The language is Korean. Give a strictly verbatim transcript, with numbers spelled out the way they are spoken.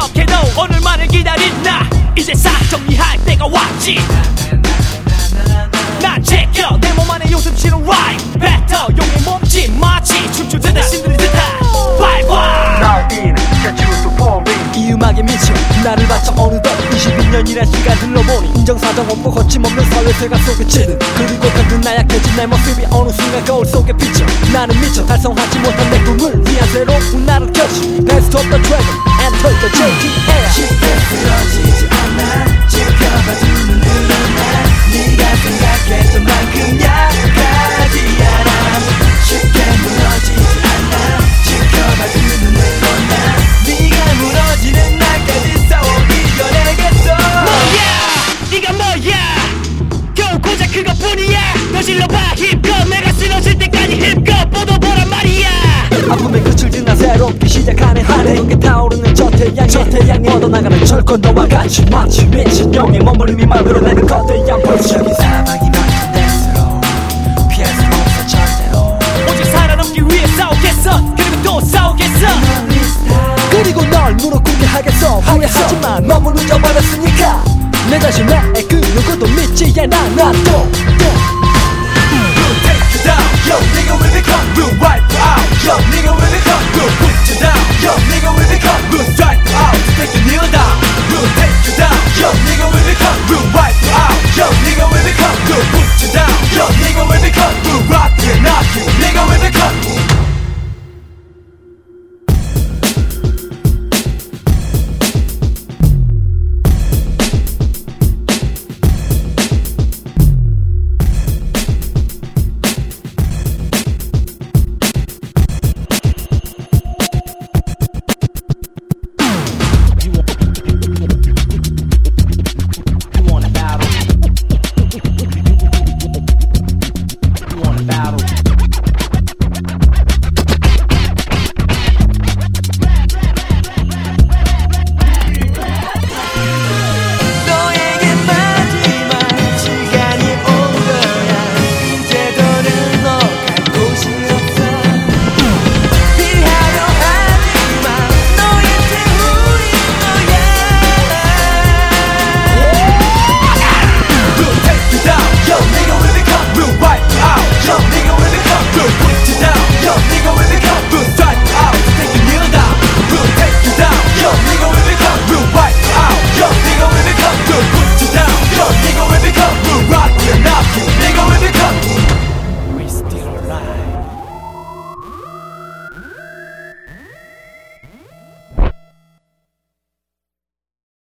어떻게도 오늘만을 기다린 나 이제 싹 정리할 때가 왔지. 난 제껴 내 몸 안에 요즘치는 right 뱉어 용의 몸짓 마치 춤추듯 신들이 듯한 발과 나인 catch you 이 음악에 미쳐 나를 바쳐 어느덧 이십이 년이란 시간 흘러보니 인정사정 없고 거침없는 사회생활 속에 치는 그리고 가끔 나약해진 내 모습이 어느 순간 거울 속에 비쳐 나는 미쳐 달성하지 못한 내 꿈을 위한 새로운 나를 켜지 Best of the Dragon Enter the 제이 티 에이 쉽게 쓰러지지 않아 지켜봐주는 그런 네가 생각했던 만큼 약하지 않아 쉽게 무너지지 않아 지켜봐주는 그런 네가 무너지는 날까지 싸워 이겨내겠어. 뭐야 네가 뭐야 겨우 고작 그것뿐이야 너 질러봐 힘껏 내가 쓰러질 때까지 힘껏 뻗어보란 말이야. 아픔의 끝을 지나 새롭게 시작하는 한해 게 타오르는 저 태양에 저 태양에 뻗어나가는 철권 너와 같이 마치 미친 영의 머무름이 만들어내는 거대한 불씨 사방이 막힌 데스로 피할 수 없어 절대로 오직 살아남기 위해 싸우겠어 그리고 또 싸우겠어. 그리고 널 무릎 꿇게 하겠어 후회하지만 너무 늦어버렸으니까 내 자신의 그 누구도 믿지 않아 나도